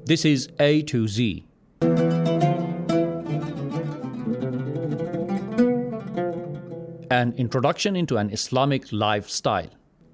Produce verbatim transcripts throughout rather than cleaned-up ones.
This is A to Z. An introduction into an Islamic lifestyle.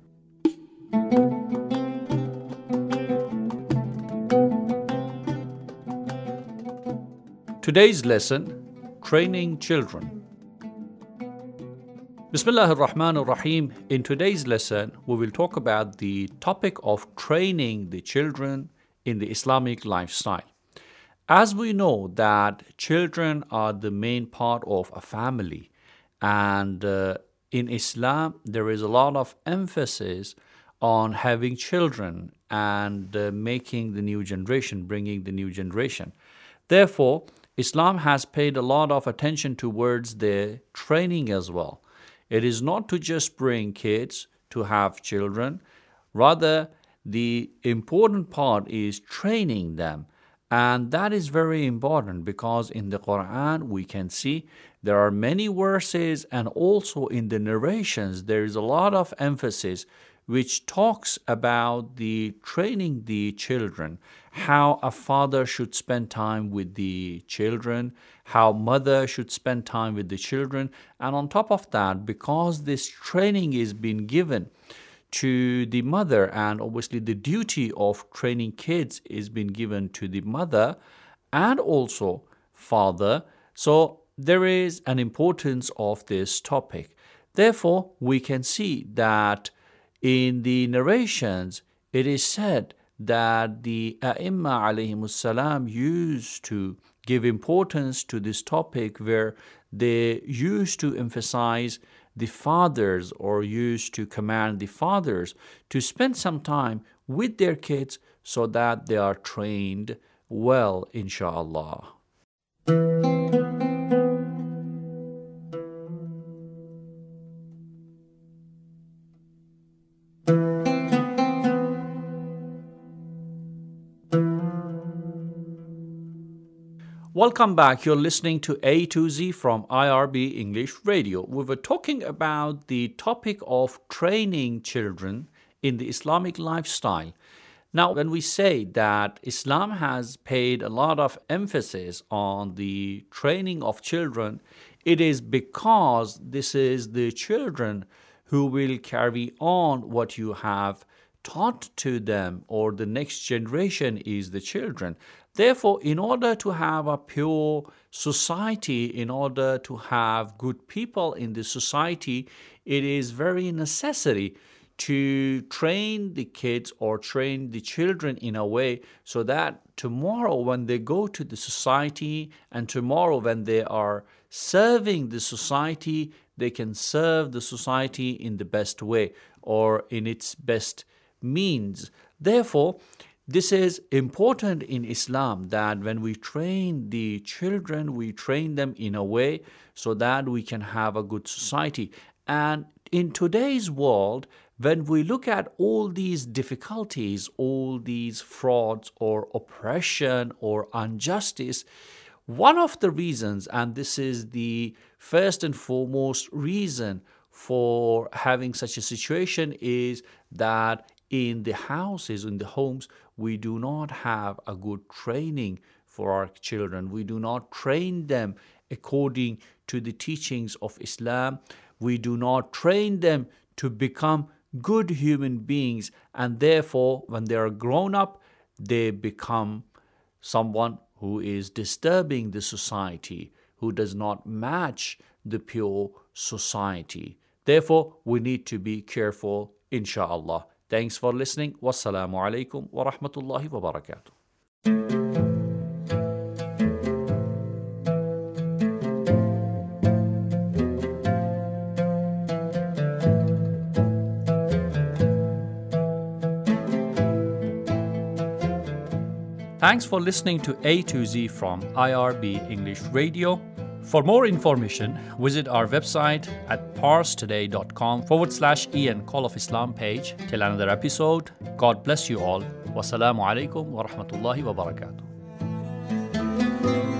Today's lesson, training children. Bismillah ar-Rahman ar-Rahim. In today's lesson, we will talk about the topic of training the children in the Islamic lifestyle. As we know that children are the main part of a family, and uh, in Islam there is a lot of emphasis on having children and uh, making the new generation, bringing the new generation. Therefore, Islam has paid a lot of attention towards the training as well. It is not to just bring kids to have children, rather the important part is training them. And that is very important because in the Quran we can see there are many verses, and also in the narrations there is a lot of emphasis which talks about the training the children, how a father should spend time with the children, how mother should spend time with the children. And on top of that, because this training is being given to the mother, and obviously the duty of training kids is being given to the mother and also father, so there is an importance of this topic. Therefore, we can see that in the narrations, it is said that the A'imma alayhimus salam used to give importance to this topic, where they used to emphasize the fathers, or used to command the fathers to spend some time with their kids so that they are trained well, inshallah. Welcome back. You're listening to A to Z from I R B English Radio. We were talking about the topic of training children in the Islamic lifestyle. Now, when we say that Islam has paid a lot of emphasis on the training of children, it is because this is the children who will carry on what you have taught to them, or the next generation is the children. Therefore, in order to have a pure society, in order to have good people in the society, it is very necessary to train the kids or train the children in a way so that tomorrow when they go to the society, and tomorrow when they are serving the society, they can serve the society in the best way or in its best means. Therefore, this is important in Islam, that when we train the children, we train them in a way so that we can have a good society. And in today's world, when we look at all these difficulties, all these frauds or oppression or injustice, one of the reasons, and this is the first and foremost reason for having such a situation, is that in the houses, in the homes, we do not have a good training for our children. We do not train them according to the teachings of Islam. We do not train them to become good human beings, and therefore, when they are grown up, they become someone who is disturbing the society, who does not match the pure society. Therefore, we need to be careful, inshallah. Thanks for listening. Wassalamu alaikum wa rahmatullahi wa barakatuh. Thanks for listening to A to Z from I R B English Radio. For more information, visit our website at parstoday.com forward slash Ian Call of Islam page. Till another episode, God bless you all. Wassalamu alaikum wa rahmatullahi wa barakatuh.